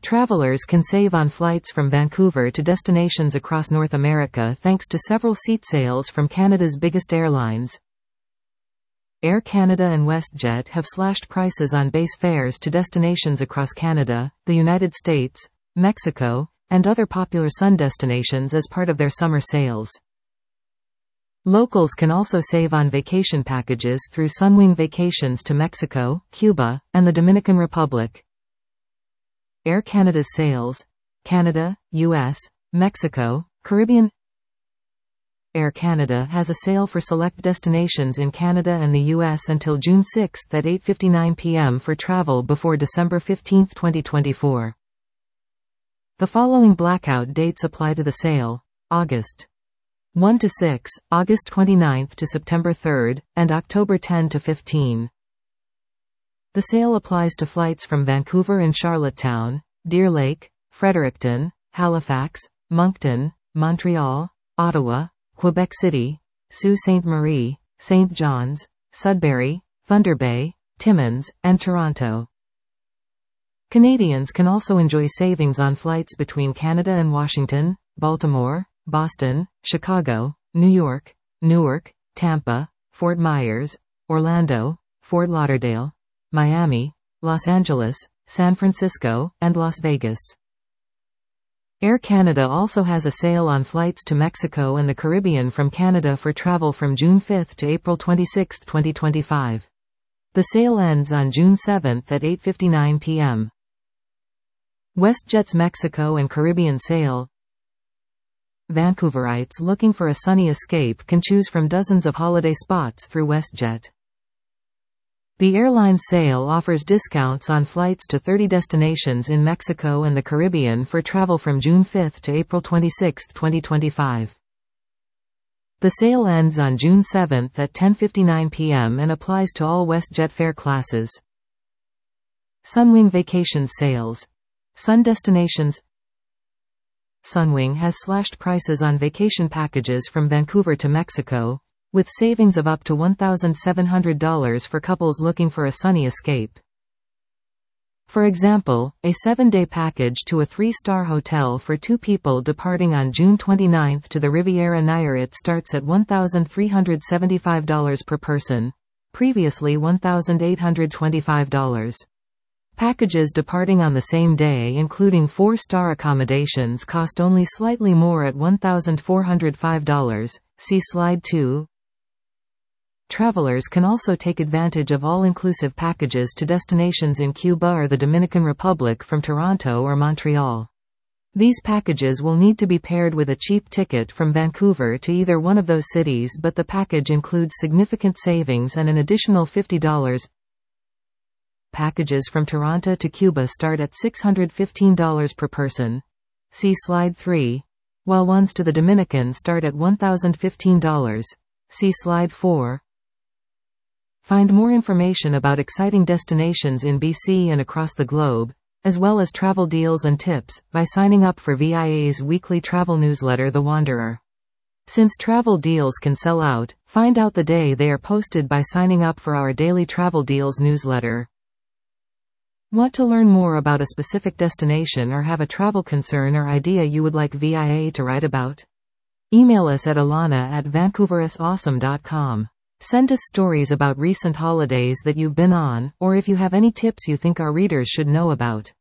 Travelers can save on flights from Vancouver to destinations across North America thanks to several seat sales from Canada's biggest airlines. Air Canada and WestJet have slashed prices on base fares to destinations across Canada, the United States, Mexico, and other popular sun destinations as part of their summer sales. Locals can also save on vacation packages through Sunwing Vacations to Mexico, Cuba, and the Dominican Republic. Air Canada's sales: Canada, US, Mexico, Caribbean. Air Canada has a sale for select destinations in Canada and the US until June 6 at 8:59 p.m. for travel before December 15, 2024. The following blackout dates apply to the sale: August 1 to 6, August 29 to September 3, and October 10 to 15. The sale applies to flights from Vancouver and Charlottetown, Deer Lake, Fredericton, Halifax, Moncton, Montreal, Ottawa, Quebec City, Sault Ste. Marie, St. John's, Sudbury, Thunder Bay, Timmins, and Toronto. Canadians can also enjoy savings on flights between Canada and Washington, Baltimore, Boston, Chicago, New York, Newark, Tampa, Fort Myers, Orlando, Fort Lauderdale, Miami, Los Angeles, San Francisco, and Las Vegas. Air Canada also has a sale on flights to Mexico and the Caribbean from Canada for travel from June 5 to April 26, 2025. The sale ends on June 7 at 8:59 p.m. WestJet's Mexico and Caribbean sale. Vancouverites looking for a sunny escape can choose from dozens of holiday spots through WestJet. The airline's sale offers discounts on flights to 30 destinations in Mexico and the Caribbean for travel from June 5 to April 26, 2025. The sale ends on June 7 at 10:59 p.m. and applies to all WestJet fare classes. Sunwing Vacations sales. Sun destinations. Sunwing has slashed prices on vacation packages from Vancouver to Mexico, with savings of up to $1,700 for couples looking for a sunny escape. For example, a 7-day package to a 3-star hotel for 2 people departing on June 29 to the Riviera Nayarit starts at $1,375 per person, previously $1,825. Packages departing on the same day including 4-star accommodations cost only slightly more at $1,405. See Slide 2. Travelers can also take advantage of all-inclusive packages to destinations in Cuba or the Dominican Republic from Toronto or Montreal. These packages will need to be paired with a cheap ticket from Vancouver to either one of those cities, but the package includes significant savings and an additional $50. Packages from Toronto to Cuba start at $615 per person. See Slide 3. While ones to the Dominican start at $1,015. See Slide 4. Find more information about exciting destinations in BC and across the globe, as well as travel deals and tips, by signing up for VIA's weekly travel newsletter The Wanderer. Since travel deals can sell out, find out the day they are posted by signing up for our daily travel deals newsletter. Want to learn more about a specific destination or have a travel concern or idea you would like VIA to write about? Email us at alana@vancouverisawesome.com. Send us stories about recent holidays that you've been on, or if you have any tips you think our readers should know about.